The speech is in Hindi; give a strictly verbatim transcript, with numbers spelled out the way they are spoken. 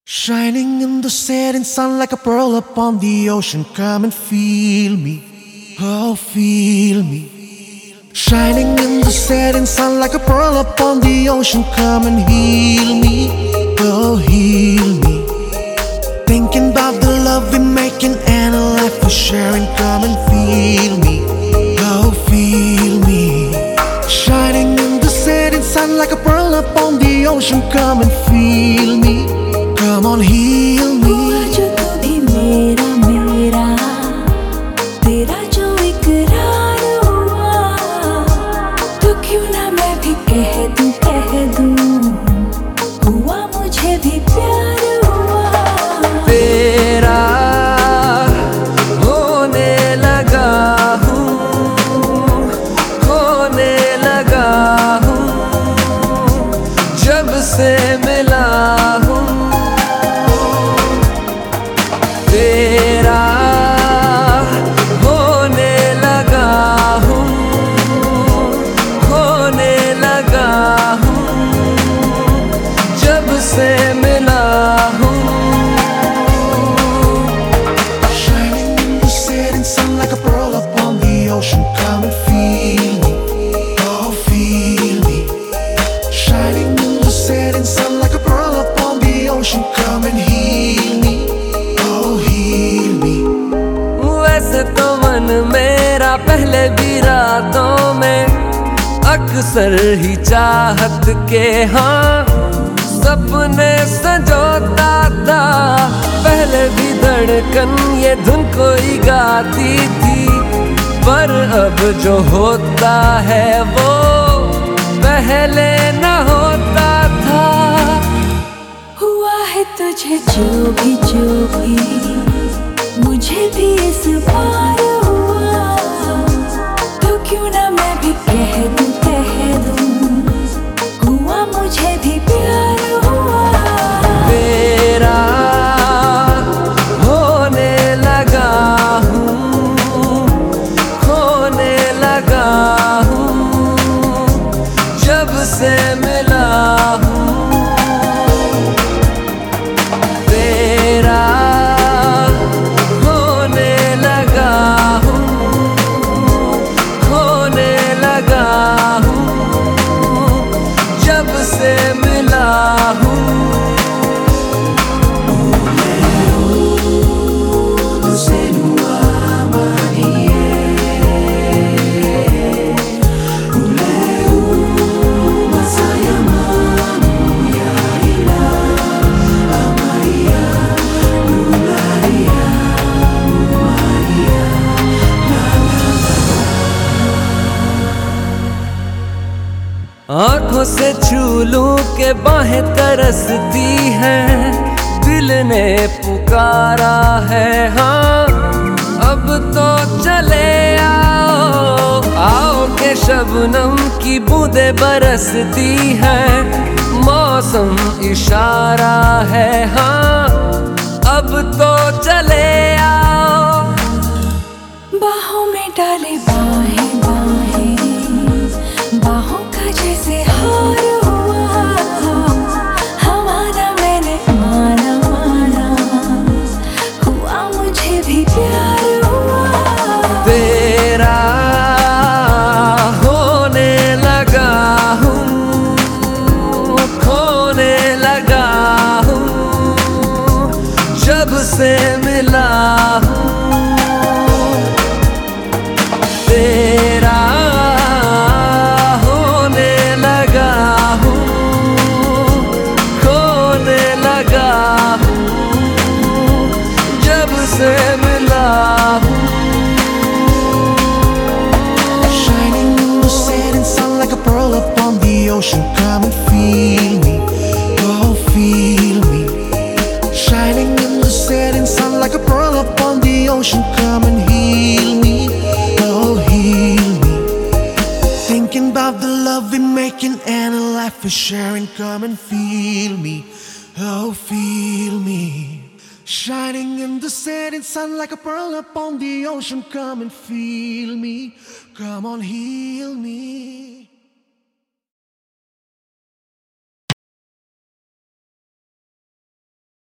Shining in the setting sun like a pearl upon the ocean. Come and feel me, oh feel me. Shining in the setting sun like a pearl upon the ocean. Come and heal me, oh heal me. Thinking about the love we're making and a life we're sharing. Come and feel me, oh feel me. Shining in the setting sun like a pearl upon the ocean. Come and feel me, come on heal me. हुआ जो तू भी मेरा मेरा, तेरा जो इकरार हुआ, तो क्यों ना मैं भी कह दूं कह दूं, हुआ मुझे भी प्यार हुआ। तेरा होने लगा हूँ, खोने लगा हूँ, जब से मिला हूँ। तेरा होने लगा हूँ, खोने लगा हूँ, जब से मिला हूँ। Shining in the setting sun like a pearl upon the ocean. Come and feel me, oh feel me. Shining in the setting sun like a pearl upon the ocean. Come and heal me, oh heal me. वैसे तो मन मेरा पहले भी रातों में अक्सर ही चाहत के हाँ सपने संजोता था। पहले भी धड़कन ये धुन कोई गाती थी, पर अब जो होता है वो पहले न होता था। हुआ है तुझे जो भी जो भी, मुझे भी इस बार हुआ, तो क्यों ना मैं भी कह दूं कह दूं, हुआ मुझे भी प्यार हुआ। तेरा होने लगा हूँ, खोने लगा हूँ, जब से मिला हूँ। तेरा होने लगा हूँ, खोने लगा हूँ, जब से मिला हूँ। आँखों से छू लूं के बाहें तरसती हैं, दिल ने पुकारा है हाँ अब तो चले आओ। आओ के शबनम की बूंदें बरसती हैं, मौसम इशारा है हाँ अब तो चले आओ। बाहों में डाले बाहें बाहें, बाहों का जैसे हार हुआ, हमारा मैंने माना माना, हुआ मुझे भी प्यार हुआ। तेरा होने लगा हूँ, खोने लगा हूँ, जब से मिला हूँ। तेरा होने लगा हूँ, खोने लगा हूँ, जब से मिला हूँ। Shining in the setting sun like a pearl upon the ocean. Come and feel me, oh feel me. Shining in the setting sun like a pearl upon the ocean. Come and heal me, oh heal me. Thinking about the love we're making and a life we're sharing. Come and feel me, oh feel me. Shining in the setting sun like a pearl upon the ocean. Come and feel me, come on heal me.